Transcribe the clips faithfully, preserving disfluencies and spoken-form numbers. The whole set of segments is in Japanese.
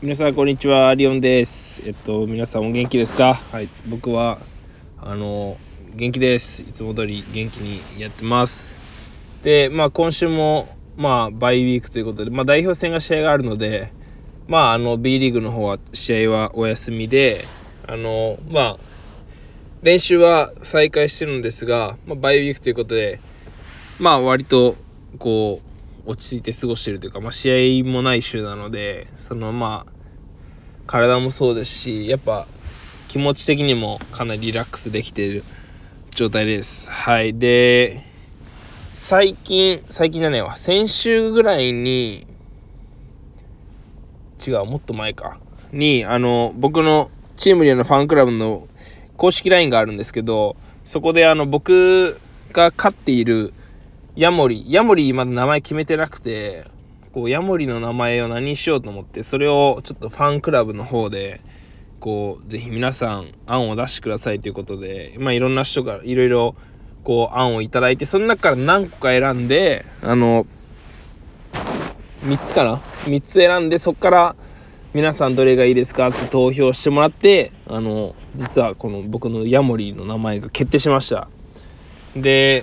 皆さんこんにちは、リオンです。えっと皆さんお元気ですか？はい、僕はあの元気です。いつも通り元気にやってます。で、まあ今週もまあバイウィークということで、まあ代表戦が試合があるので、まああの B リーグの方は試合はお休みで、あのまあ練習は再開してるんですが、まあ、バイウィークということで、まあ割とこう落ち着いて過ごしているというか、まあ、試合もない週なので、そのまあ体もそうですし、やっぱ気持ち的にもかなりリラックスできている状態です。はい。で、最近最近じゃねえわ先週ぐらいに違うもっと前かにあの僕のチームリアのファンクラブの公式 ライン があるんですけど、そこであの僕が飼っているヤモリヤモリまだ名前決めてなくて、こうヤモリの名前を何にしようと思って、それをちょっとファンクラブの方でこうぜひ皆さん案を出してくださいということで、まあいろんな人がいろいろこう案をいただいて、その中から何個か選んで、あのみっつかなみっつ選んで、そこから皆さんどれがいいですかって投票してもらって、あの実はこの僕のヤモリの名前が決定しました。で、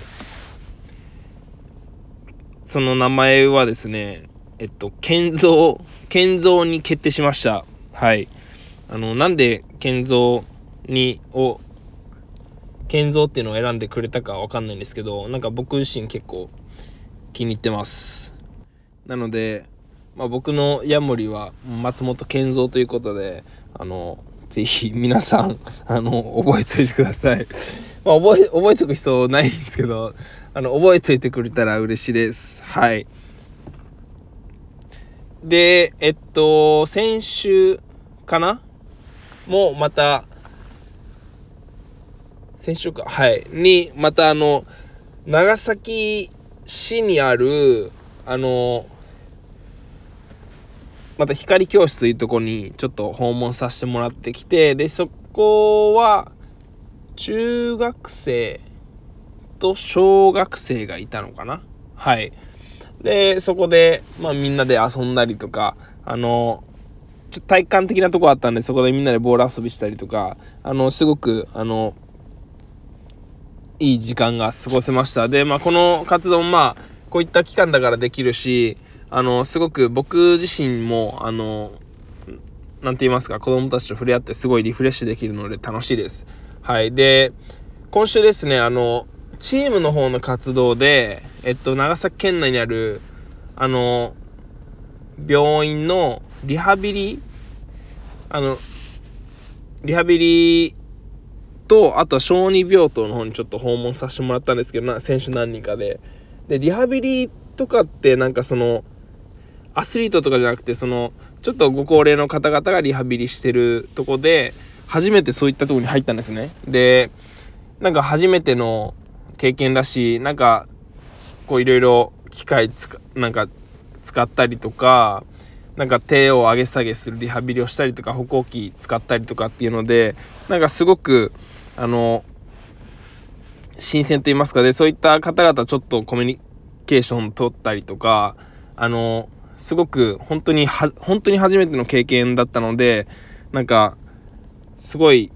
その名前はですね、えっと健三健三に決定しました。はい。あのなんで健三にを健三っていうのを選んでくれたかわかんないんですけど、なんか僕自身結構気に入ってます。なので、まあ、僕のヤモリは松本健三ということで、あのぜひ皆さんあの覚えておいてください。まあ、覚え覚えておく必要ないんですけど、あの覚えておいてくれたら嬉しいです。はい。で、えっと先週かなもうまた先週かはいにまたあの長崎市にあるあのまた光教室というところにちょっと訪問させてもらってきて、でそこは中学生と小学生がいたのかな。はい。でそこで、まあ、みんなで遊んだりとか、あのちょっと体育館的なとこあったんで、そこでみんなでボール遊びしたりとか、あのすごくあのいい時間が過ごせました。で、まあ、この活動もまあこういった期間だからできるし、あのすごく僕自身もあのなんて言いますか、子供たちと触れ合ってすごいリフレッシュできるので楽しいです。はい。で、今週ですね、あのチームの方の活動で、えっと長崎県内にあるあの病院のリハビリあのリハビリと、あとは小児病棟の方にちょっと訪問させてもらったんですけどな、選手何人かででリハビリとかってなんかそのアスリートとかじゃなくて、そのちょっとご高齢の方々がリハビリしてるとこで初めてそういったとこに入ったんですね。でなんか初めての経験だし、なんかこういろいろ機械つかなんか使ったりとか、なんか手を上げ下げするリハビリをしたりとか、歩行器使ったりとかっていうので、なんかすごくあの新鮮と言いますか、でそういった方々ちょっとコミュニケーション取ったりとか、あのすごく本当には本当に初めての経験だったので、なんかすごい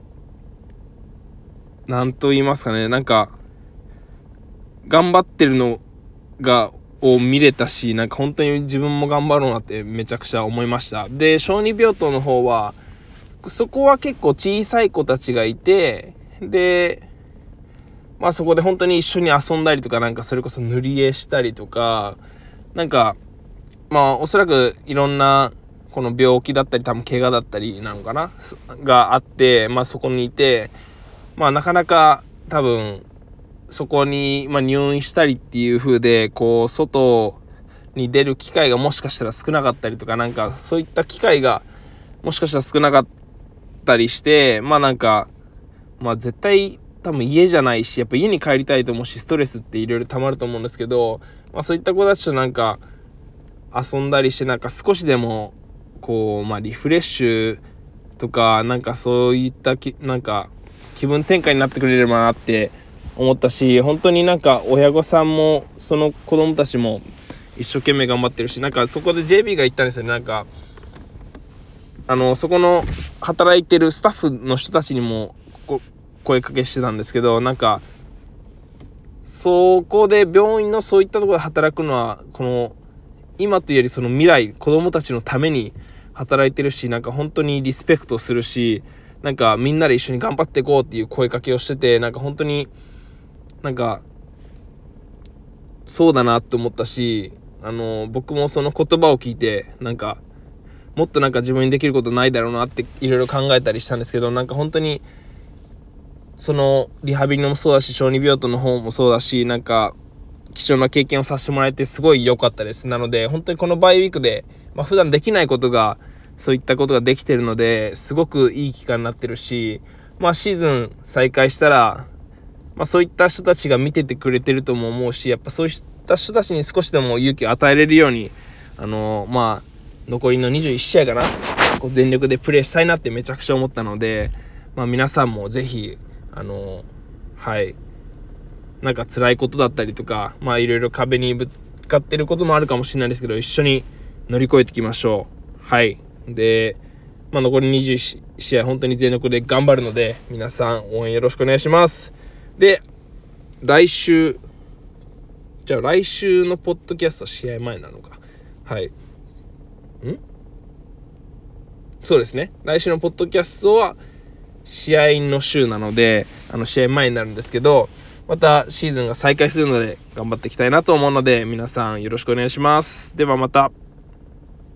なんと言いますかね、なんか頑張ってるのがを見れたし、なんか本当に自分も頑張ろうなってめちゃくちゃ思いました。で小児病棟の方はそこは結構小さい子たちがいて、でまあそこで本当に一緒に遊んだりとか、なんかそれこそ塗り絵したりとか、なんかまあおそらくいろんなこの病気だったり多分怪我だったりなのかながあって、まあそこにいて、まあなかなか多分そこに、まあ、入院したりっていう風でこう外に出る機会がもしかしたら少なかったりとか、なんかそういった機会がもしかしたら少なかったりして、まあなんかまあ絶対多分家じゃないし、やっぱ家に帰りたいと思うし、ストレスっていろいろ溜まると思うんですけど、まあそういった子たちとなんか遊んだりして、なんか少しでもこうまあリフレッシュとか、なんかそういったきなんか気分転換になってくれればなって思ったし、本当になんか親御さんもその子供たちも一生懸命頑張ってるし、なんかそこで ジェイビー が言ったんですよね。なんかあのそこの働いてるスタッフの人たちにもこ声かけしてたんですけど、なんかそこで病院のそういったところで働くのはこの今というよりその未来子供たちのために働いてるし、なんか本当にリスペクトするし、なんかみんなで一緒に頑張っていこうっていう声かけをしてて、なんか本当になんかそうだなって思ったし、あの僕もその言葉を聞いてなんかもっとなんか自分にできることないだろうなっていろいろ考えたりしたんですけど、なんか本当にそのリハビリのもそうだし小児病棟の方もそうだし、なんか貴重な経験をさせてもらえてすごい良かったです。なので本当にこのバイウィークで、まあ、普段できないことがそういったことができてるのですごくいい期間になってるし、まあシーズン再開したら、まあ、そういった人たちが見ててくれてるとも思うし、やっぱそういった人たちに少しでも勇気を与えれるように、あのまあ残りのにじゅういち試合かな、こう全力でプレーしたいなってめちゃくちゃ思ったので、まあ、皆さんもぜひあのはいなんか辛いことだったりとか、まあいろいろ壁にぶつかってることもあるかもしれないですけど、一緒に乗り越えていきましょう。はいで、まあ、残りにじゅういち試合本当に全力で頑張るので、皆さん応援よろしくお願いします。で来週じゃあ来週のポッドキャスト試合前なのか、はいんそうですね、来週のポッドキャストは試合の週なので、あの試合前になるんですけど、またシーズンが再開するので頑張っていきたいなと思うので、皆さんよろしくお願いします。ではまた。